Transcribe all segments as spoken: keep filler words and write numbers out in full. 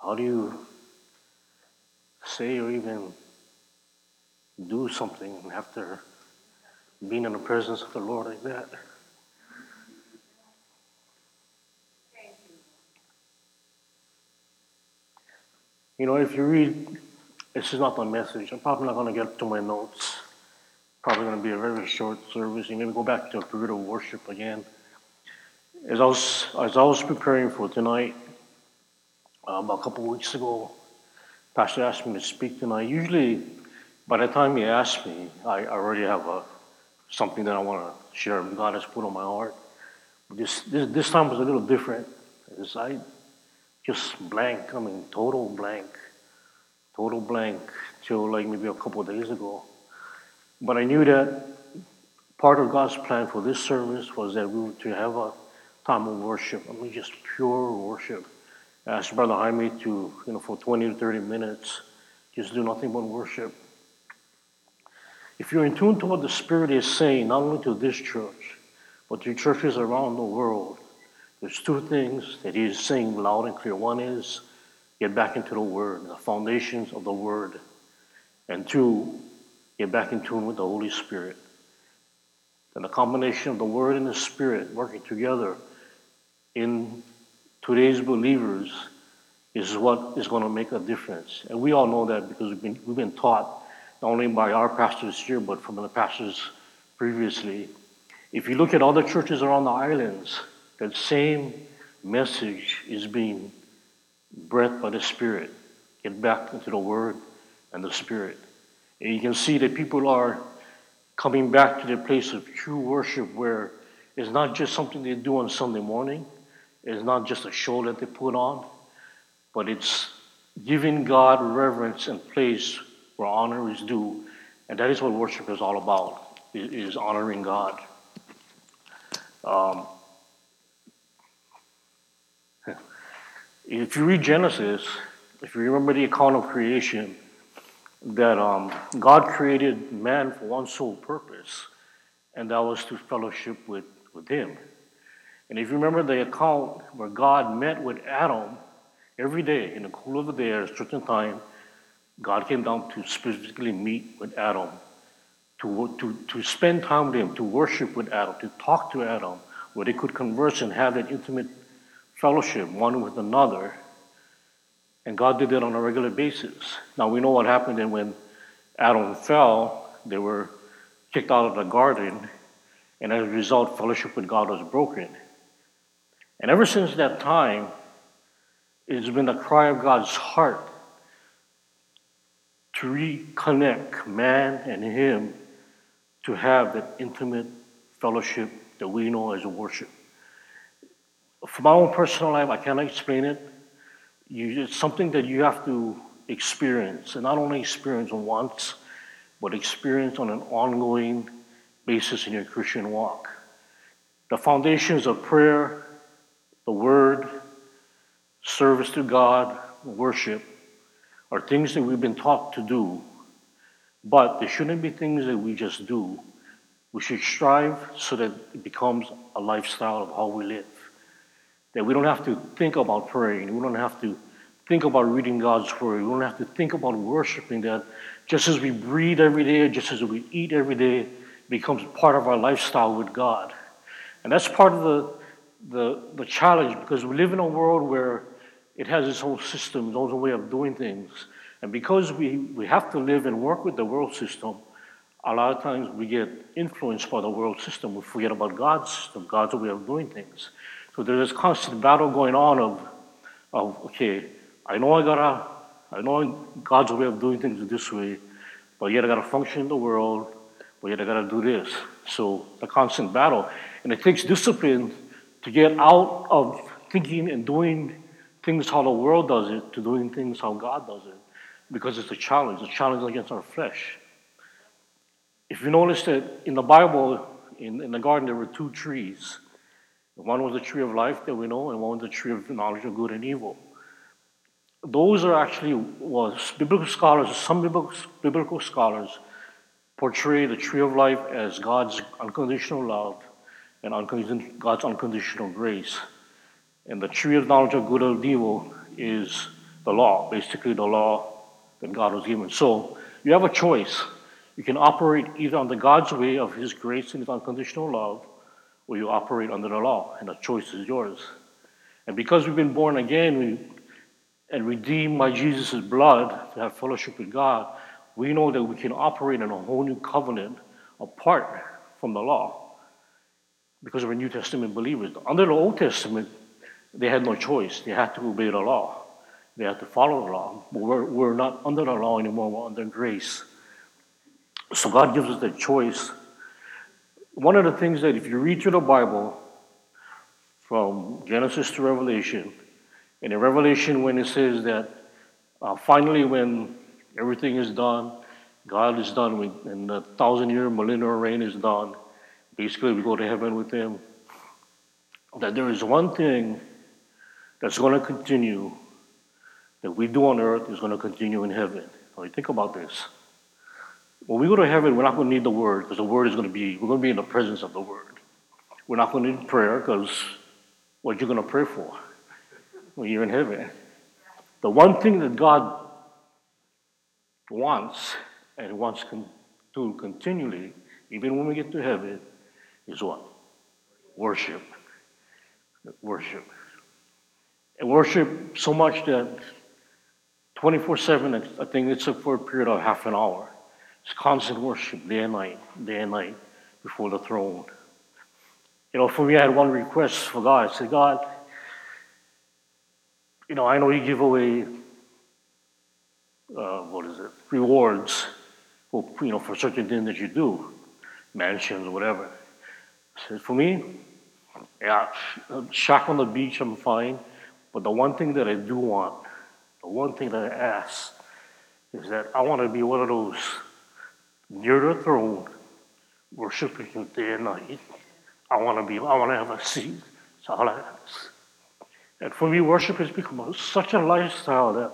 How do you say or even do something after being in the presence of the Lord like that? You know, if you read, this is not the message. I'm probably not going to get to my notes. Probably going to be a very short service. You maybe go back to a period of worship again. As I was, as I was preparing for tonight, um, a couple of weeks ago, Pastor asked me to speak tonight. Usually, by the time he asked me, I already have a, something that I want to share. God has put on my heart. This, this this time was a little different. Because I just blank. I mean, total blank, total blank till like maybe a couple of days ago. But I knew that part of God's plan for this service was that we were to have a time of worship. I mean, just pure worship. I asked Brother Jaime to, you know, for twenty to thirty minutes, just do nothing but worship. If you're in tune to what the Spirit is saying, not only to this church, but to churches around the world, there's two things that He is saying loud and clear. One is, get back into the Word, the foundations of the Word. And two, get back in tune with the Holy Spirit. And the combination of the Word and the Spirit working together in today's believers is what is going to make a difference. And we all know that because we've been, we've been taught, not only by our pastors here, but from the pastors previously. If you look at other churches around the islands, that same message is being breathed by the Spirit. Get back into the Word and the Spirit. And you can see that people are coming back to their place of true worship where it's not just something they do on Sunday morning. It's not just a show that they put on, but it's giving God reverence and place where honor is due. And that is what worship is all about, is honoring God. Um, if you read Genesis, if you remember the account of creation, that um, God created man for one sole purpose, and that was to fellowship with, with Him. And if you remember the account where God met with Adam every day in the cool of the day at a certain time, God came down to specifically meet with Adam, to, to, to spend time with him, to worship with Adam, to talk to Adam, where they could converse and have that intimate fellowship one with another. And God did that on a regular basis. Now we know what happened then when Adam fell, they were kicked out of the garden, and as a result, fellowship with God was broken. And ever since that time, it's been the cry of God's heart to reconnect man and Him to have that intimate fellowship that we know as worship. For my own personal life, I cannot explain it. You, it's something that you have to experience, and not only experience once, but experience on an ongoing basis in your Christian walk. The foundations of prayer, the Word, service to God, worship, are things that we've been taught to do, but they shouldn't be things that we just do. We should strive so that it becomes a lifestyle of how we live. That we don't have to think about praying. We don't have to think about reading God's Word. We don't have to think about worshiping that. Just as we breathe every day, just as we eat every day, it becomes part of our lifestyle with God. And that's part of the, the, the challenge, because we live in a world where it has its own system, its own way of doing things. And because we, we have to live and work with the world system, a lot of times we get influenced by the world system. We forget about God's system, God's way of doing things. So there's this constant battle going on of, of okay, I know I gotta, I know God's way of doing things is this way, but yet I gotta function in the world, but yet I gotta do this. So a constant battle. And it takes discipline to get out of thinking and doing things how the world does it to doing things how God does it. Because it's a challenge, a challenge against our flesh. If you notice that in the Bible, in, in the garden, there were two trees. One was the tree of life that we know, and one was the tree of knowledge of good and evil. Those are actually, was biblical scholars, some biblical, biblical scholars portray the tree of life as God's unconditional love and unconditional, God's unconditional grace. And the tree of knowledge of good and evil is the law, basically the law that God was given. So you have a choice. You can operate either under God's way of his grace and his unconditional love, or you operate under the law, and the choice is yours. And because we've been born again we, and redeemed by Jesus' blood to have fellowship with God, we know that we can operate in a whole new covenant apart from the law because we're New Testament believers. Under the Old Testament, they had no choice. They had to obey the law. They had to follow the law. But we're, we're not under the law anymore. We're under grace. So God gives us that choice. One of the things that if you read through the Bible, from Genesis to Revelation, and in Revelation when it says that uh, finally when everything is done, God is done with, and the thousand-year millennial reign is done, basically we go to heaven with him, that there is one thing that's going to continue that we do on earth is going to continue in heaven. Now you think about this. When we go to heaven, we're not going to need the word because the word is going to be, we're going to be in the presence of the word. We're not going to need prayer because what you're going to pray for when you're in heaven. The one thing that God wants and wants con- to continually, even when we get to heaven, is what? Worship. Worship. And worship so much that twenty-four seven, I think it's for a period of half an hour. It's constant worship, day and night, day and night, before the throne. You know, for me, I had one request for God. I said, God, you know, I know you give away, uh, what is it, rewards, for, you know, for certain things that you do, mansions, whatever. I said, for me, yeah, a shack on the beach, I'm fine. But the one thing that I do want, the one thing that I ask, is that I want to be one of those near the throne, worshiping you day and night. I want to be, I want to have a seat. That's all I ask. And for me, worship has become such a lifestyle that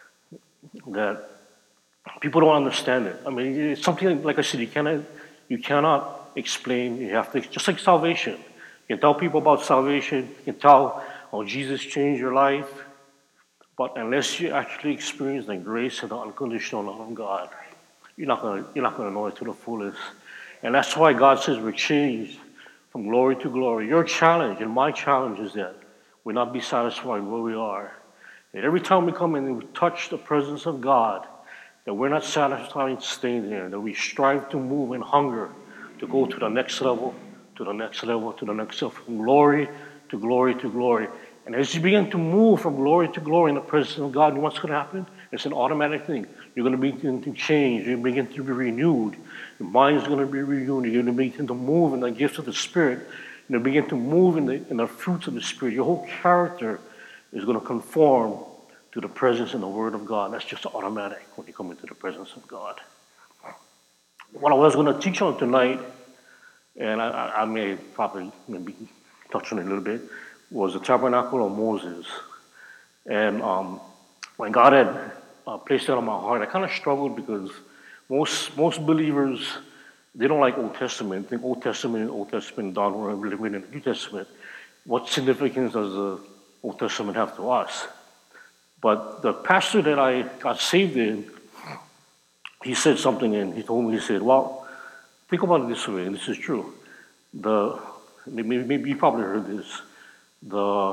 that people don't understand it. I mean, it's something like I said, you cannot, you cannot explain. You have to, just like salvation. You can tell people about salvation. You can tell how Jesus changed your life. But unless you actually experience the grace and the unconditional love of God, you're not gonna, you're not gonna know it to the fullest. And that's why God says we're changed from glory to glory. Your challenge and my challenge is that we not be satisfied where we are. And every time we come in and we touch the presence of God, that we're not satisfied staying there, that we strive to move in hunger to go to the next level, to the next level, to the next level, from glory to glory to glory. And as you begin to move from glory to glory in the presence of God, what's going to happen? It's an automatic thing. You're going to begin to change. You're going to begin to be renewed. Your mind is going to be renewed. You're going to begin to move in the gifts of the Spirit. You're going to begin to move in the, in the fruits of the Spirit. Your whole character is going to conform to the presence and the Word of God. That's just automatic when you come into the presence of God. What I was going to teach on tonight, and I, I may probably maybe touch on it a little bit, was the tabernacle of Moses. And um, when God had uh, placed that on my heart, I kind of struggled because most most believers, they don't like Old Testament. They think Old Testament, Old Testament, done, we're living in the New Testament. What significance does the Old Testament have to us? But the pastor that I got saved in, he said something, and he told me, he said, well, think about it this way, and this is true. The maybe, maybe you probably heard this. The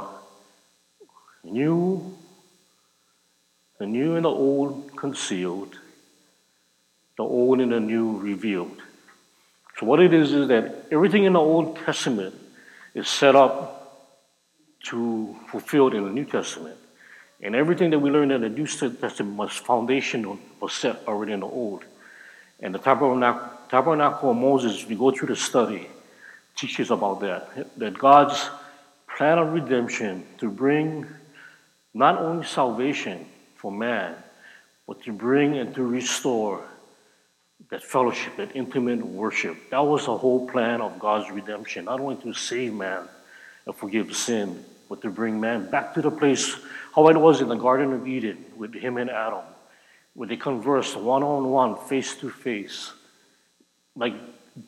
new, the new and the old concealed, the old and the new revealed. So what it is is that everything in the Old Testament is set up to fulfill in the New Testament. And everything that we learn in the New Testament was foundational, was set already in the Old. And the tabernacle, tabernacle of Moses, if you go through the study, teaches about that. That God's plan of redemption to bring not only salvation for man, but to bring and to restore that fellowship, that intimate worship. That was the whole plan of God's redemption, not only to save man and forgive sin, but to bring man back to the place how it was in the Garden of Eden with him and Adam, where they conversed one-on-one, face-to-face, like,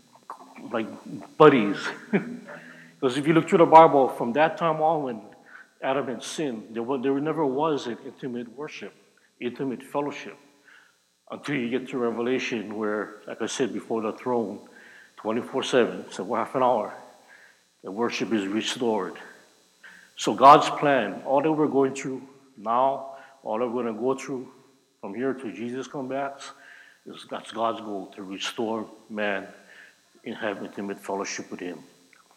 like buddies. Because if you look through the Bible, from that time on, when Adam had sinned, there, was, there never was an intimate worship, intimate fellowship, until you get to Revelation where, like I said, before the throne, twenty-four seven, so half an hour, the worship is restored. So God's plan, all that we're going through now, all that we're going to go through from here to Jesus comes back, is that's God's goal, to restore man and have intimate fellowship with him.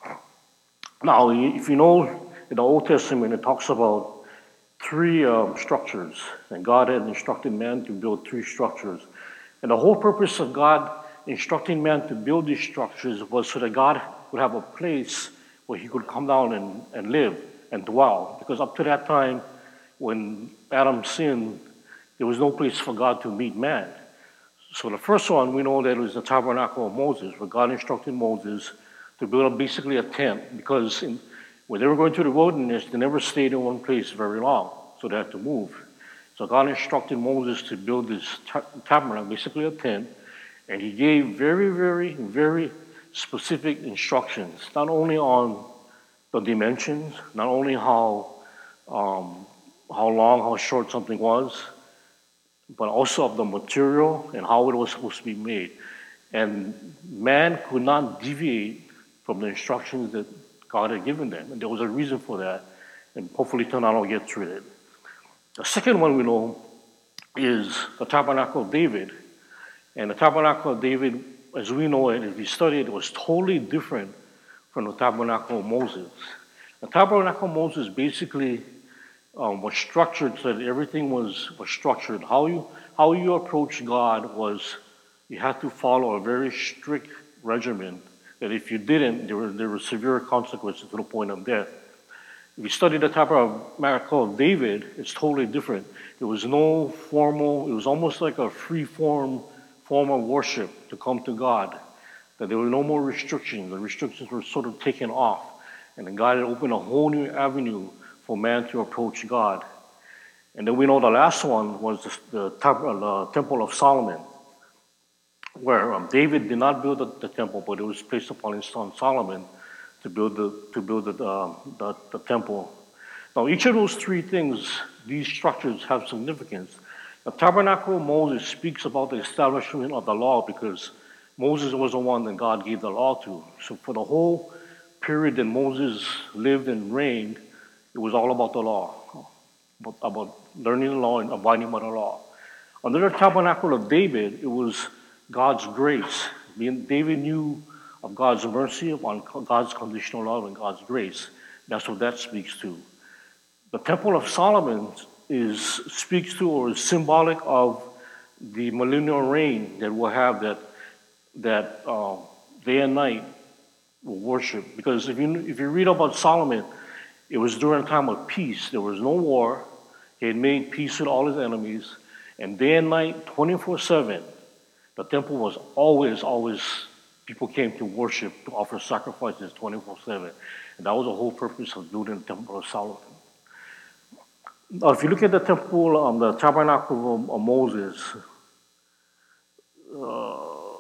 Now, if you know, in the Old Testament, it talks about three um, structures, and God had instructed man to build three structures. And the whole purpose of God instructing man to build these structures was so that God would have a place where he could come down and, and live and dwell. Because up to that time, when Adam sinned, there was no place for God to meet man. So the first one, we know that it was the tabernacle of Moses, where God instructed Moses to build basically a tent, because in, when they were going through the wilderness, they never stayed in one place very long, so they had to move. So God instructed Moses to build this tabernacle, basically a tent, and he gave very, very, very specific instructions, not only on the dimensions, not only how um, how long, how short something was, but also of the material and how it was supposed to be made. And man could not deviate from the instructions that God had given them. And there was a reason for that. And hopefully tonight I'll get through it. The second one we know is the Tabernacle of David. And the Tabernacle of David, as we know it, if you study it, it was totally different from the Tabernacle of Moses. The Tabernacle of Moses basically um, was structured so that everything was, was structured. How you, how you approach God was you had to follow a very strict regimen that if you didn't, there were, there were severe consequences to the point of death. If you study the Tabernacle of David, it's totally different. There was no formal, it was almost like a free form form of worship to come to God. That there were no more restrictions. The restrictions were sort of taken off. And then God had opened a whole new avenue for man to approach God. And then we know the last one was the, the, the Temple of Solomon, where um, David did not build the, the temple, but it was placed upon his son Solomon to build the to build the, uh, the the temple. Now, each of those three things, these structures have significance. The Tabernacle of Moses speaks about the establishment of the law, because Moses was the one that God gave the law to. So for the whole period that Moses lived and reigned, it was all about the law, about, about learning the law and abiding by the law. Under the Tabernacle of David, it was God's grace. David knew of God's mercy, upon God's conditional love and God's grace. That's what that speaks to. The Temple of Solomon is speaks to or is symbolic of the millennial reign that we'll have, that that uh, day and night will worship. Because if you if you read about Solomon, it was during a time of peace. There was no war. He had made peace with all his enemies, and day and night, twenty-four seven, the temple was always, always, people came to worship, to offer sacrifices twenty-four seven. And that was the whole purpose of building the Temple of Solomon. Now, if you look at the temple, um, the Tabernacle of, of Moses, uh,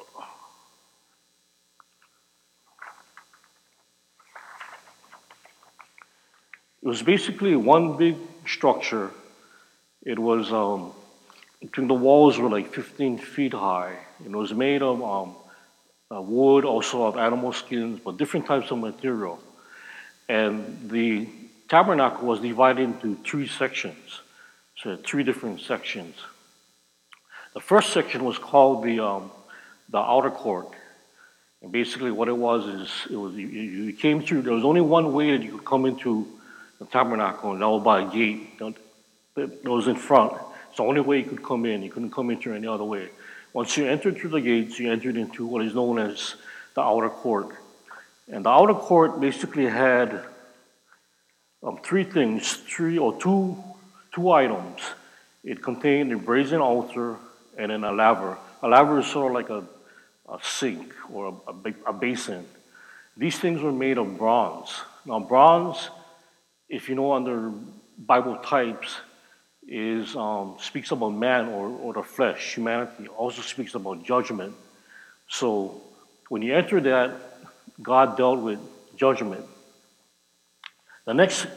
it was basically one big structure. It was, um, between the walls were like fifteen feet high. It was made of um, uh, wood, also of animal skins, but different types of material. And the tabernacle was divided into three sections, so three different sections. The first section was called the um, the outer court, and basically what it was is it was you, you came through. There was only one way that you could come into the tabernacle, and that was by a gate that was in front. It's the only way you could come in. You couldn't come in through any other way. Once you entered through the gates, you entered into what is known as the outer court, and the outer court basically had Um, three things, three or two, two items. It contained a brazen altar and then a laver. A laver is sort of like a, a sink or a, a, a basin. These things were made of bronze. Now, bronze, if you know under Bible types, is um, speaks about man or, or the flesh, humanity. Also speaks about judgment. So when you enter that, God dealt with judgment. The next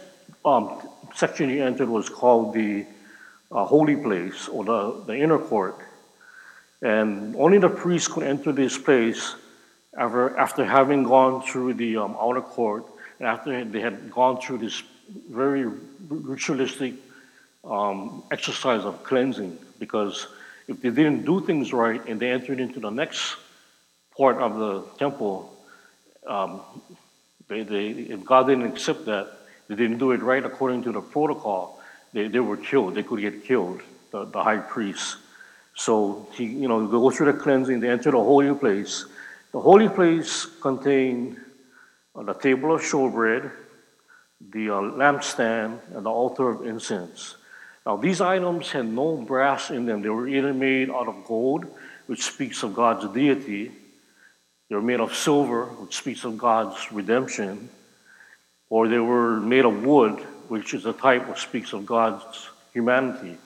um, section he entered was called the uh, holy place, or the, the inner court. And only the priest could enter this place after, after having gone through the um, outer court, and after they had gone through this very ritualistic um, exercise of cleansing. Because if they didn't do things right and they entered into the next part of the temple, um, they, they, if God didn't accept that, they didn't do it right according to the protocol, they, they were killed. They could get killed, the, the high priest. So, he, you know, they go through the cleansing, they enter the holy place. The holy place contained uh, the table of showbread, the uh, lampstand, and the altar of incense. Now, these items had no brass in them. They were either made out of gold, which speaks of God's deity. They were made of silver, which speaks of God's redemption. Or they were made of wood, which is a type which speaks of God's humanity.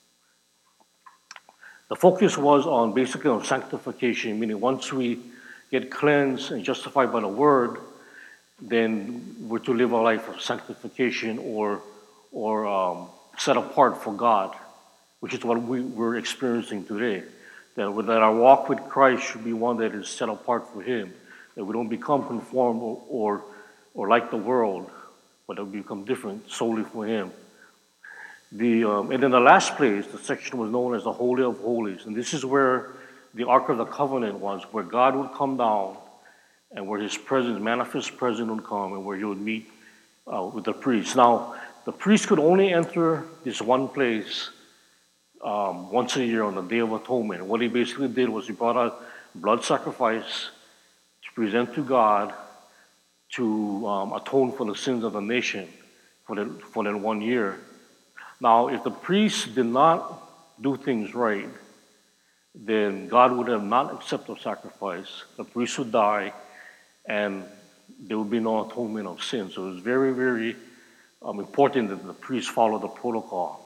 The focus was on basically on sanctification, meaning once we get cleansed and justified by the word, then we're to live a life of sanctification or, or um, set apart for God, which is what we, we're experiencing today. That, that our walk with Christ should be one that is set apart for Him, that we don't become conformed or, or, or like the world, but that we become different solely for Him. The, um, and then the last place, the section was known as the Holy of Holies. And this is where the Ark of the Covenant was, where God would come down and where His presence, manifest presence would come, and where He would meet uh, with the priests. Now, the priest could only enter this one place um, once a year on the Day of Atonement. And what he basically did was he brought a blood sacrifice to present to God to um, atone for the sins of the nation for that, for that one year. Now, if the priest did not do things right, then God would have not accepted the sacrifice. The priest would die, and there would be no atonement of sin. So it was very, very um, important that the priest follow the protocol.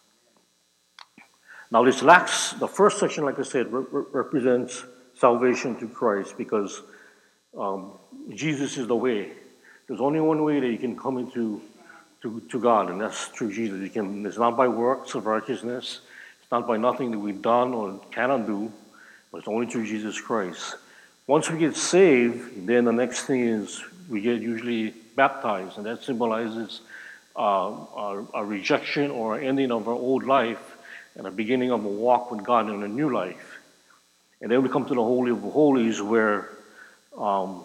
Now, this last, the first section, like I said, re- re- represents salvation through Christ, because um, Jesus is the way. There's only one way that you can come into to, to God, and that's through Jesus. You can, it's not by works of righteousness. It's not by nothing that we've done or cannot do, but it's only through Jesus Christ. Once we get saved, then the next thing is we get usually baptized, and that symbolizes uh, a, a rejection or ending of our old life and a beginning of a walk with God in a new life. And then we come to the Holy of Holies, where um,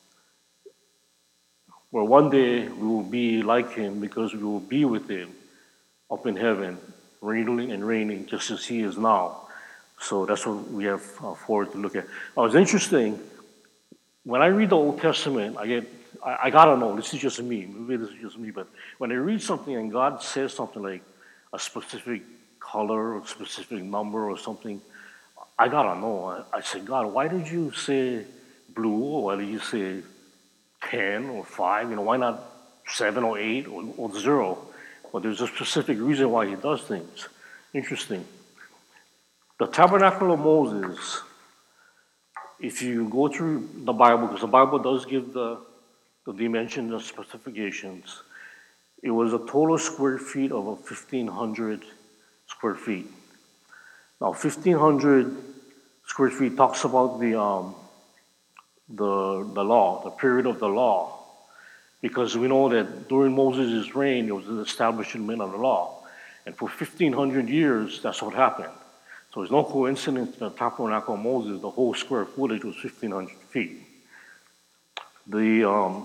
where one day we will be like Him, because we will be with Him up in heaven, reigning and reigning just as He is now. So that's what we have uh, forward to look at. Now, it's interesting, when I read the Old Testament, I get, I, I gotta know, this is just me, maybe this is just me, but when I read something and God says something like a specific color or specific number or something, I gotta know. I, I say, God, why did you say blue, or why did you say ten or five? You know, why not seven or eight or, or zero? But there's a specific reason why He does things. Interesting. The tabernacle of Moses, if you go through the Bible, because the Bible does give the, the dimensions and specifications, it was a total square feet of fifteen hundred square feet. Now, fifteen hundred square feet talks about the um, the the law, the period of the law, because we know that during Moses' reign, there was an establishment of the law, and for fifteen hundred years, that's what happened. So it's no coincidence that the tabernacle of Moses, the whole square footage was fifteen hundred feet. The um,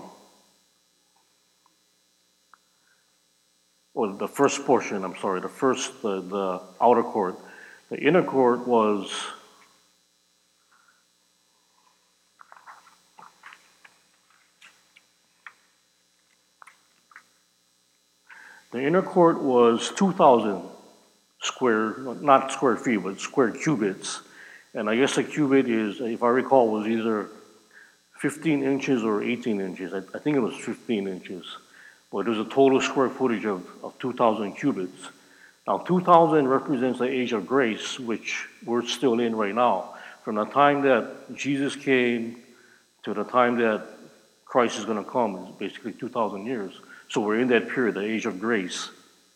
or the first portion, I'm sorry, the first, the, the outer court. The inner court was the inner court was two thousand square, not square feet, but square cubits. And I guess a cubit is, if I recall, was either fifteen inches or eighteen inches. I, I think it was fifteen inches. But there's a total square footage of, of two thousand cubits. Now, two thousand represents the age of grace, which we're still in right now. From the time that Jesus came to the time that Christ is going to come is basically two thousand years. So we're in that period, the age of grace.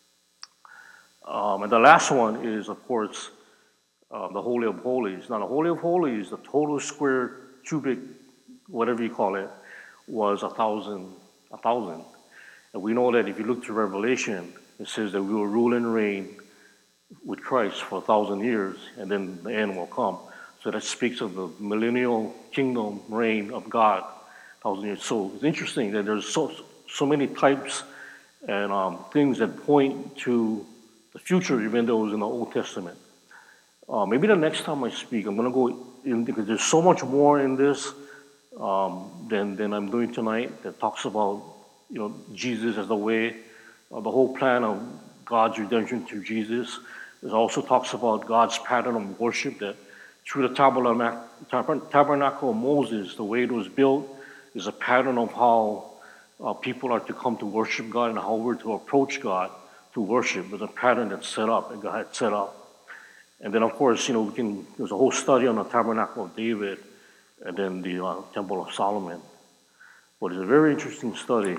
Um, and the last one is, of course, uh, the Holy of Holies. Now, the Holy of Holies, the total square cubic, whatever you call it, was a thousand, a thousand. And we know that if you look to Revelation, it says that we will rule and reign with Christ for a thousand years, and then the end will come. So that speaks of the millennial kingdom reign of God, thousand years. So it's interesting that there's so so many types and um, things that point to the future, even though it was in the Old Testament. Uh, maybe the next time I speak, I'm going to go in because there's so much more in this um, than than I'm doing tonight. That talks about you know Jesus as the way, uh, the whole plan of God's redemption through Jesus. It also talks about God's pattern of worship that through the tabernacle of Moses, the way it was built is a pattern of how uh, people are to come to worship God and how we're to approach God to worship. There's a pattern that's set up, and God had set up. And then, of course, you know, we can. There's a whole study on the tabernacle of David, and then the uh, temple of Solomon. But it's a very interesting study.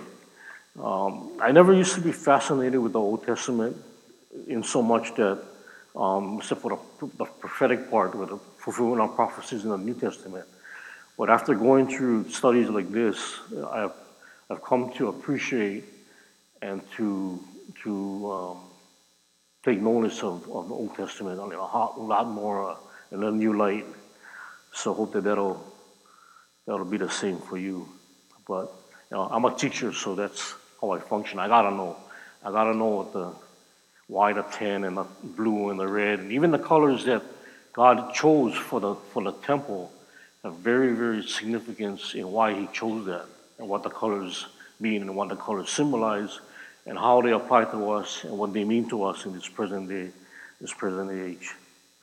Um, I never used to be fascinated with the Old Testament in so much that, um, except for the, the prophetic part, with the fulfillment of prophecies in the New Testament. But after going through studies like this, I've I've come to appreciate and to to um, take notice of, of the Old Testament a lot, a lot more uh, in a new light. So hope that that'll that'll be the same for you. But you know, I'm a teacher, so that's how I function. I gotta know. I gotta know what the why the tan and the blue and the red and even the colors that God chose for the for the temple have very, very significance in why He chose that and what the colors mean and what the colors symbolize and how they apply to us and what they mean to us in this present day, this present age.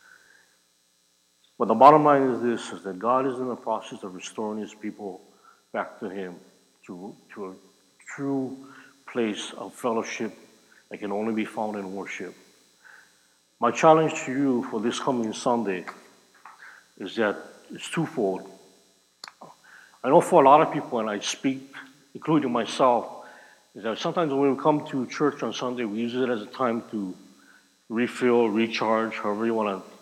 But the bottom line is this: is that God is in the process of restoring His people back to Him, to to a true place of fellowship that can only be found in worship. My challenge to you for this coming Sunday is that it's twofold. I know for a lot of people, and I speak, including myself, is that sometimes when we come to church on Sunday, we use it as a time to refill, recharge, however you want to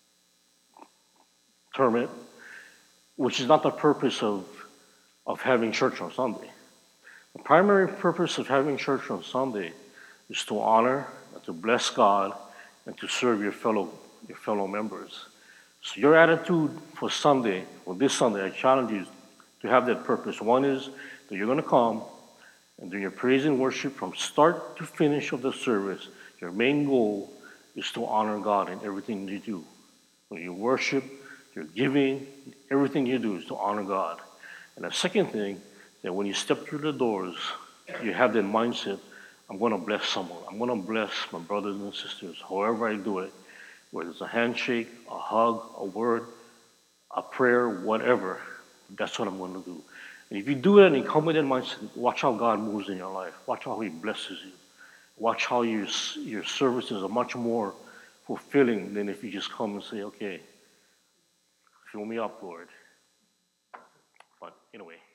term it, which is not the purpose of, of having church on Sunday. The primary purpose of having church on Sunday is to honor, and to bless God, and to serve your fellow your fellow members. So your attitude for Sunday, for this Sunday, I challenge you to have that purpose. One is that you're going to come and do your praise and worship from start to finish of the service. Your main goal is to honor God in everything you do. When you worship, you're giving, everything you do is to honor God. And the second thing, that when you step through the doors, you have that mindset, I'm going to bless someone. I'm going to bless my brothers and sisters, however I do it, whether it's a handshake, a hug, a word, a prayer, whatever. That's what I'm going to do. And if you do that and you come with that mindset, watch how God moves in your life. Watch how He blesses you. Watch how your, your services are much more fulfilling than if you just come and say, okay, fill me up, Lord. But anyway.